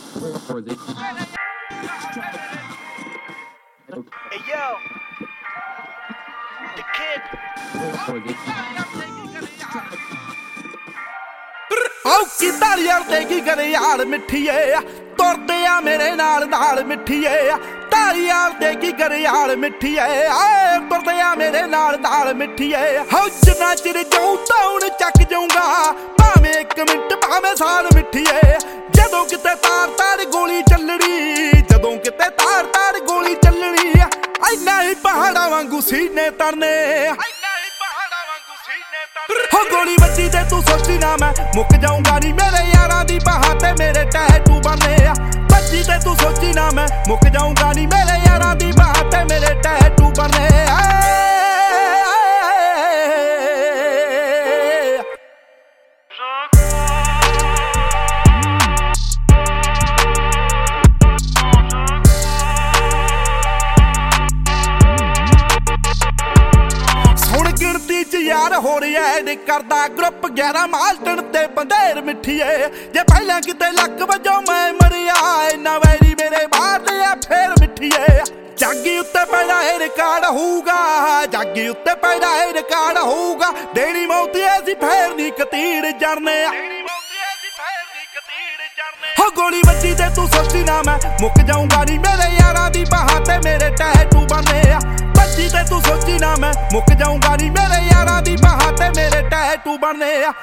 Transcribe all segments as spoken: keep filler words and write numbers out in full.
Hey yo, the kid. ਆਉ ਕਿਦਾਂ ਯਾਰ ਤੇ ਕੀ ਕਰੇ ਯਾਰ ਮਿੱਠੀਏ ਤੁਰਦੇ ਆ ਮੇਰੇ ਨਾਲ ਨਾਲ ਮਿੱਠੀਏ ਤਾਰੀ ਯਾਰ ਤੇ ਕੀ ਕਰੇ ਯਾਰ ਮਿੱਠੀਏ ਆਏ ਤੁਰਦੇ ਆ ਮੇਰੇ ਨਾਲ ਨਾਲ ਮਿੱਠੀਏ ਹੋ ਜਿੰਨਾ ਚਿਰ ਜਾਉ ਤਾਉਣ ਚੱਕ ਜਾਊਂਗਾ ਭਾਵੇਂ ਇੱਕ ਮਿੰਟ ਭਾਵੇਂ ਸਾਲ ਮਿੱਠੀਏ ਜਦੋਂ ਕਿਤੇ ਤਾਰ ਤਾਰ ਗੋਲੀ ਚੱਲਣੀ ਜਦੋਂ ਕਿਤੇ ਤਾਰ ਤਾਰ ਗੋਲੀ ਚੱਲਣੀ ਐਨਾ ਹੀ ਪਹਾੜਾਂ ਵਾਂਗੂ ਸੀਨੇ ਤਰਨੇ ਹੋ ਗੋਲੀ ਵੱਜੀ ਤੇ ਤੂੰ ਸੋਚੀ ਨਾ ਮੈਂ ਮੁੱਕ ਜਾਊਂਗਾ ਨੀ ਮੇਰੇ ਯਾਰਾਂ ਦੀ ਬਾਹਾਂ ਤੇ ਮੇਰੇ ਟੈਟੂ ਬਣੇ ਆ ਵੱਜੀ ਤੇ ਤੂੰ ਸੋਚੀ ਨਾ ਮੈਂ ਮੁੱਕ ਜਾਊਂਗਾ ਨੀ ਮੇਰੇ ਯਾਰਾਂ ਦੀ ਬਾਹਾਂ ਤੇ ਮੇਰੇ ਟੈਟੂ ਬਣੇ ਆ ਯਾਰ ਹੋ ਰਿਹਾ ਨੀ ਕਰਦਾ ਗਰੁੱਪ ਗਿਆਰਾਂ ਮਾਲਟਣ ਤੇ ਬੰਦੇਰ ਮਿੱਠੀਏ ਜੇ ਪਹਿਲਾਂ ਕਿਤੇ ਲੱਕ ਵਜੋਂ ਮੈਂ ਮਰਿਆ ਇੰਨਾ ਵੈਰੀ ਮੇਰੇ ਮਾਰਦੇ ਆ ਫੇਰ ਮਿੱਠੀਏ ਜਾਗੀ ਉੱਤੇ ਪੈਦਾ ਇਹ ਰਿਕਾਰਡ ਹੋਊਗਾ ਜਾਗੀ ਉੱਤੇ ਪੈਦਾ ਇਹ ਰਿਕਾਰਡ ਹੋਊਗਾ ਦੇਣੀ ਮੌਤ ਐਸੀ ਫੇਰ ਨੀ ਕਤੀੜ ਜਰਨੇ ਹੋ ਗੋਲੀ ਵੱਜੀ ਤੇ ਤੂੰ ਸੋਚੀ ਨਾ ਮੈਂ ਮੁੱਕ ਜਾਊਂਗਾ ਨੀ ਮੇਰੇ ਯਾਰਾਂ ਦੀ ਬਾਹਾਂ ਤੇ ਮੇਰੇ ਟੈਟੂ ਬਣੇ ਆ ਵੱਜੀ ਤੇ ਤੂੰ ਸੋਚੀ ਨਾ ਮੈਂ ਮੁੱਕ ਜਾਊਂਗਾ ਨੀ ਮੇਰੇ ਯਾਰਾਂ ਦੀ ਬਾਹਾਂ ਤੇ ਮੇਰੇ ਟੈਟੂ ਬਣੇ ਆ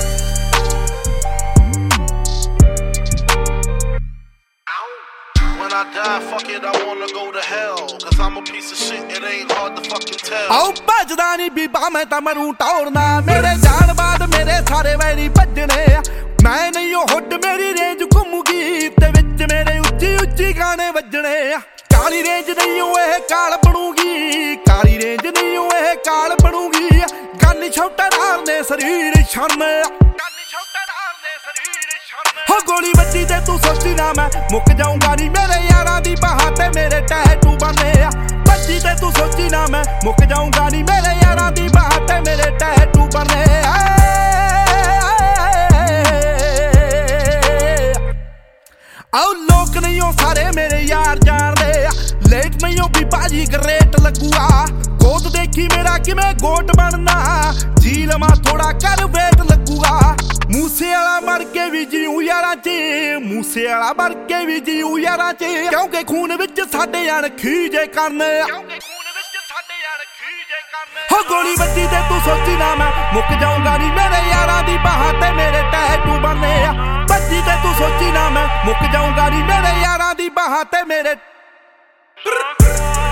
When I die, fuck it, I wanna go to hell. Cause I'm a piece of shit, it ain't hard to fucking tell. ਆਉ ਭੱਜਦਾ ਨੀ ਬੀਬਾ ਮੈਂ ਤਾਂ ਮਰੂ ਟੌਰਨਾ ਮੇਰੇ ਜਾਣ ਬਾਅਦ ਮੇਰੇ ਸਾਰੇ ਵੈਰੀ ਭੱਜਣੇ ਆ ਮੈਂ ਨਹੀਂ ਉਹ ਹੁੱਡ ਮੇਰੀ ਰੇਂਜ ਘੁੰਮੂਗੀ ਤੇ ਵਿੱਚ ਮੇਰੇ ਉੱਚੀ ਉੱਚੀ ਗਾਣੇ ਵੱਜਣੇ ਆ ਕਾਲੀ ਰੇਂਜ ਨਹੀਂ ਉਹ ਇਹ ਕਾਲ ਬਣੂਗੀ ਕਾਲੀ ਰੇਂਜ ਨਹੀਂ ਉਹ ਇਹ ਕਾਲ ਬਣੂਗੀ ਗੰਨ ਛੋਟਾ ਨਾਲ ਨੇ ਸਰੀਰ ਛੜਨੇ ਹੋ ਗੋਲੀ ਵੱਜੀ ਤੇ ਤੂੰ ਸੋਚੀ ਨਾ ਮੈਂ ਮੁੱਕ ਜਾਊਂਗਾ ਨੀ ਮੇਰੇ ਯਾਰਾਂ ਦੀ ਬਾਹਾਂ ਤੇ ਮੇਰੇ ਟੈਟੂ ਬਣੇ ਆ ਵੱਜੀ ਤੇ ਤੂੰ ਸੋਚੀ ਨਾ ਮੈਂ ਮੁੱਕ ਜਾਊਂਗਾ ਨੀ ਮੇਰੇ ਯਾਰਾਂ ਦੀ ਬਾਹਾਂ ਤੇ ਮੇਰੇ ਟੈਟੂ ਬਣੇ ਆ ਆਉ ਲੋਕ ਨਹੀਂ ਉਹ ਸਾਰੇ ਮੇਰੇ ਯਾਰ ਜਾਣਦੇ ਆ ਲੇਟ ਨਹੀਂ ਉਹ ਵੀ ਬਾਜੀ ਗਰੇਟ ਲੱਗੂਗਾ ਗੋਦ ਦੇਖੀ ਮੇਰਾ ਕਿਵੇਂ ਗੋਟ ਬਣਨਾ ਜੀ ਲਵਾਂ ਥੋੜਾ ਕਰ ਵੇਟ ਲੱਗੂਗਾ ਮੂਸੇ ਵਾਲਾ ਮਰ ਕੇ ਵੀ ਜੀਉ ਯਾਰਾਂ ਚ ਮੂਸੇ ਵਾਲਾ ਮਰ ਕੇ ਵੀ ਜੀਉ ਯਾਰਾਂ ਚ ਕਿਉਂਕਿ ਖੂਨ ਵਿੱਚ ਸਾਡੇ ਯਾਰ ਖੀਜੇ ਕਰਨੇ ਹੋ ਗੋਲੀ ਵੱਜੀ ਤੇ ਤੂੰ ਸੋਚੀ ਨਾ ਮੈਂ ਮੁੱਕ ਜਾਊਂਗਾ ਨੀ ਮੇਰੇ ਯਾਰਾਂ ਦੀ ਬਾਹਾਂ ਤੇ ਮੇਰੇ ਟੈਟੂ ਬਣੇ ਆ ਵੱਜੀ ਤੇ ਤੂੰ ਸੋਚੀ ਨਾ ਮੈਂ ਮੁੱਕ ਜਾਊਂਗਾ ਨੀ ਮੇਰੇ ਯਾਰਾਂ ਦੀ ਬਾਹਾਂ ਤੇ ਮੇਰੇ